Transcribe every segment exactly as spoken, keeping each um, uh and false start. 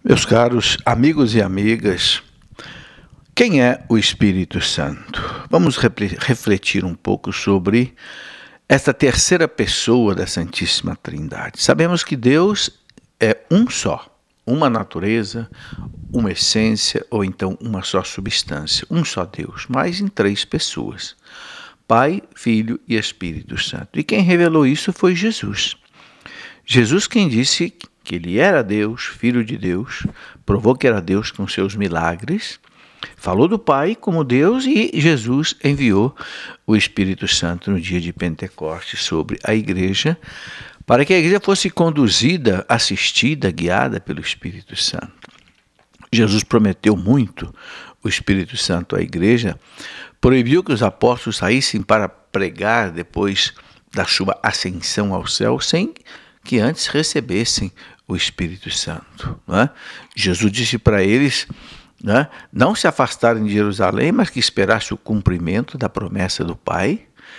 Meus caros amigos e amigas, quem é o Espírito Santo? Vamos refletir um pouco sobre esta terceira pessoa da Santíssima Trindade. Sabemos que Deus é um só, uma natureza, uma essência ou então uma só substância, um só Deus, mas em três pessoas: Pai, Filho e Espírito Santo. E quem revelou isso foi Jesus. Jesus quem disse que ele era Deus, Filho de Deus, provou que era Deus com seus milagres, falou do Pai como Deus e Jesus enviou o Espírito Santo no dia de Pentecostes sobre a igreja, para que a igreja fosse conduzida, assistida, guiada pelo Espírito Santo. Jesus prometeu muito o Espírito Santo à igreja, proibiu que os apóstolos saíssem para pregar depois da sua ascensão ao céu, sem que antes recebessem o Espírito Santo. Né? Jesus disse para eles, né, não se afastarem de Jerusalém, mas que esperasse o cumprimento da promessa do Pai,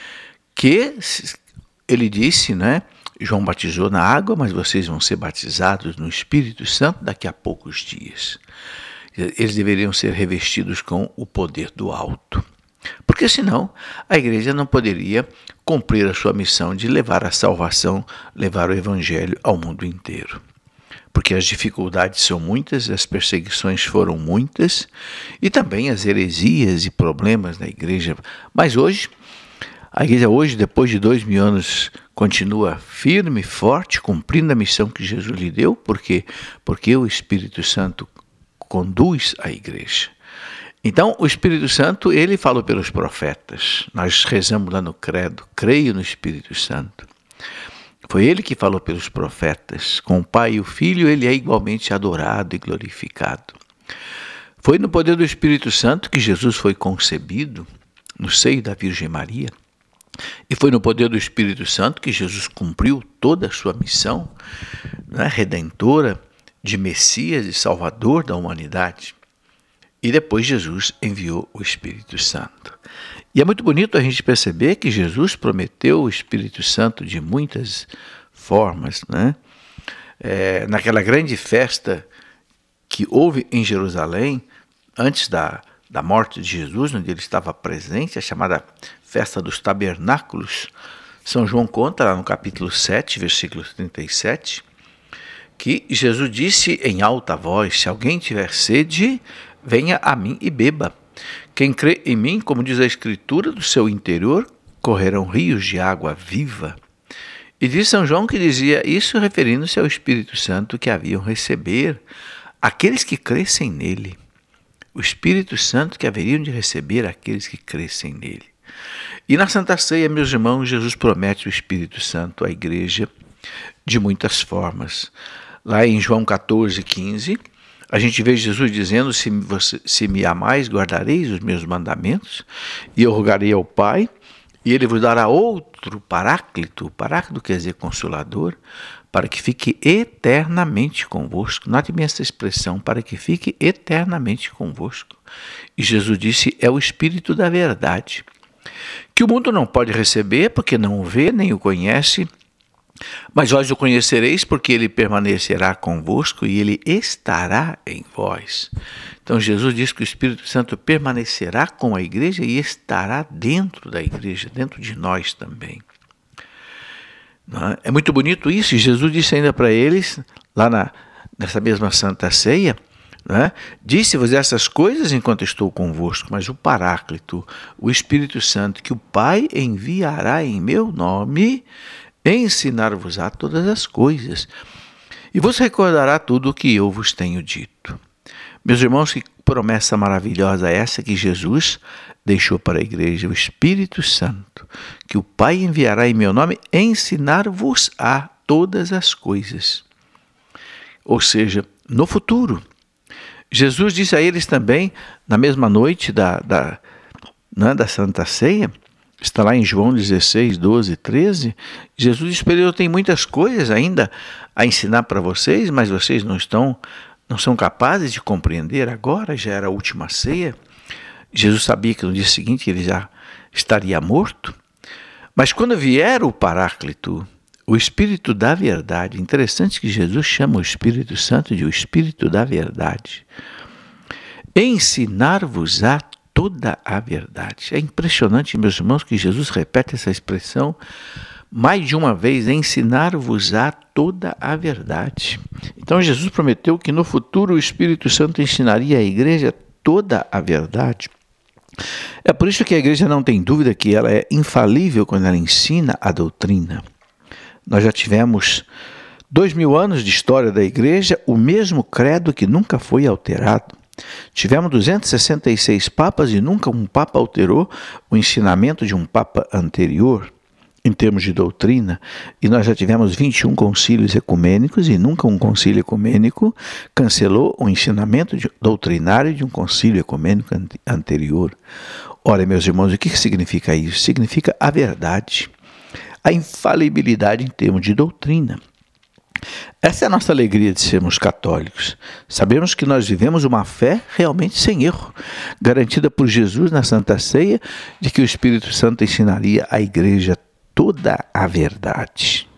que ele disse, né, João batizou na água, mas vocês vão ser batizados no Espírito Santo daqui a poucos dias. Eles deveriam ser revestidos com o poder do alto. Porque senão a igreja não poderia cumprir a sua missão de levar a salvação, levar o evangelho ao mundo inteiro. Porque as dificuldades são muitas, as perseguições foram muitas e também as heresias e problemas na igreja. Mas hoje, a igreja hoje, depois de dois mil anos, continua firme, forte, cumprindo a missão que Jesus lhe deu. Por quê? Porque o Espírito Santo conduz a igreja. Então, o Espírito Santo, ele falou pelos profetas. Nós rezamos lá no credo, creio no Espírito Santo. Foi ele que falou pelos profetas. Com o Pai e o Filho, ele é igualmente adorado e glorificado. Foi no poder do Espírito Santo que Jesus foi concebido no seio da Virgem Maria. E foi no poder do Espírito Santo que Jesus cumpriu toda a sua missão, né, redentora, de Messias e Salvador da humanidade. E depois Jesus enviou o Espírito Santo. E é muito bonito a gente perceber que Jesus prometeu o Espírito Santo de muitas formas, né? É, naquela grande festa que houve em Jerusalém, antes da, da morte de Jesus, onde ele estava presente, a chamada Festa dos Tabernáculos, São João conta lá no capítulo sete, versículo trinta e sete, que Jesus disse em alta voz: se alguém tiver sede, venha a mim e beba. Quem crê em mim, como diz a Escritura, do seu interior correrão rios de água viva. E diz São João que dizia isso referindo-se ao Espírito Santo que haviam receber aqueles que crescem nele. O Espírito Santo que haveriam de receber aqueles que crescem nele. E na Santa Ceia, meus irmãos, Jesus promete o Espírito Santo à igreja de muitas formas. Lá em João catorze, quinze, a gente vê Jesus dizendo: se, você, se me amais, guardareis os meus mandamentos, e eu rogarei ao Pai, e ele vos dará outro paráclito. Paráclito quer dizer consolador, para que fique eternamente convosco. Note bem essa expressão, para que fique eternamente convosco. E Jesus disse: é o Espírito da verdade, que o mundo não pode receber, porque não o vê, nem o conhece, mas vós o conhecereis, porque ele permanecerá convosco e ele estará em vós. Então Jesus diz que o Espírito Santo permanecerá com a igreja e estará dentro da igreja, dentro de nós também. É muito bonito isso, e Jesus disse ainda para eles, lá na, nessa mesma Santa Ceia, né? Disse-vos essas coisas enquanto estou convosco, mas o Paráclito, o Espírito Santo, que o Pai enviará em meu nome, ensinar-vos-á todas as coisas, e vos recordará tudo o que eu vos tenho dito. Meus irmãos, que promessa maravilhosa é essa que Jesus deixou para a igreja, o Espírito Santo, que o Pai enviará em meu nome, ensinar-vos-á todas as coisas. Ou seja, no futuro. Jesus disse a eles também, na mesma noite da, da, né, da Santa Ceia, está lá em João dezesseis, doze, treze, Jesus disse para eles: eu tenho muitas coisas ainda a ensinar para vocês, mas vocês não estão, não são capazes de compreender agora, já era a última ceia. Jesus sabia que no dia seguinte ele já estaria morto, mas quando vier o Paráclito, o Espírito da verdade. Interessante que Jesus chama o Espírito Santo de o Espírito da verdade. Ensinar-vos-á toda a verdade. É impressionante, meus irmãos, que Jesus repete essa expressão mais de uma vez, ensinar-vos-á toda a verdade. Então Jesus prometeu que no futuro o Espírito Santo ensinaria à igreja toda a verdade. É por isso que a igreja não tem dúvida que ela é infalível quando ela ensina a doutrina. Nós já tivemos dois mil anos de história da igreja, o mesmo credo que nunca foi alterado. Tivemos duzentos e sessenta e seis papas e nunca um papa alterou o ensinamento de um papa anterior em termos de doutrina, e nós já tivemos vinte e um concílios ecumênicos e nunca um concílio ecumênico cancelou o ensinamento de, doutrinário de um concílio ecumênico anterior. Ora, meus irmãos, o que significa isso? Significa a verdade, a infalibilidade em termos de doutrina. Essa é a nossa alegria de sermos católicos. Sabemos que nós vivemos uma fé realmente sem erro, garantida por Jesus na Santa Ceia, de que o Espírito Santo ensinaria à igreja toda a verdade.